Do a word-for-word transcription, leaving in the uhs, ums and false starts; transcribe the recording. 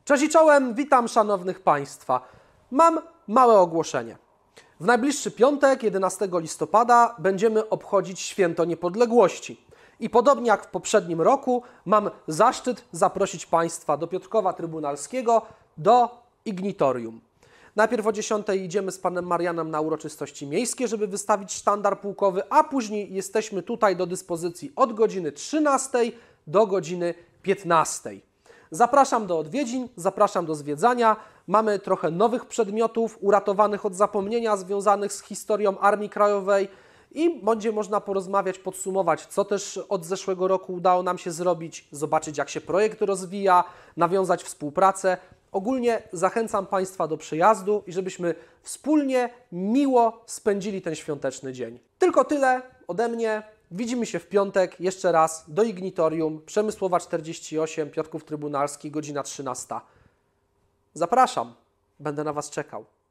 Cześć i czołem, witam szanownych Państwa. Mam małe ogłoszenie. W najbliższy piątek, jedenastego listopada, będziemy obchodzić Święto Niepodległości. I podobnie jak w poprzednim roku, mam zaszczyt zaprosić Państwa do Piotrkowa Trybunalskiego, do Ignitorium. Najpierw o dziesiątej idziemy z panem Marianem na uroczystości miejskie, żeby wystawić sztandar pułkowy, a później jesteśmy tutaj do dyspozycji od godziny trzynastej do godziny piętnastej. Zapraszam do odwiedzin, zapraszam do zwiedzania. Mamy trochę nowych przedmiotów uratowanych od zapomnienia, związanych z historią Armii Krajowej i będzie można porozmawiać, podsumować, co też od zeszłego roku udało nam się zrobić, zobaczyć, jak się projekt rozwija, nawiązać współpracę. Ogólnie zachęcam Państwa do przyjazdu i żebyśmy wspólnie miło spędzili ten świąteczny dzień. Tylko tyle ode mnie. Widzimy się w piątek, jeszcze raz, do Ignitorium, Przemysłowa czterdzieści osiem, Piotrków Trybunalski, godzina trzynasta. Zapraszam, będę na Was czekał.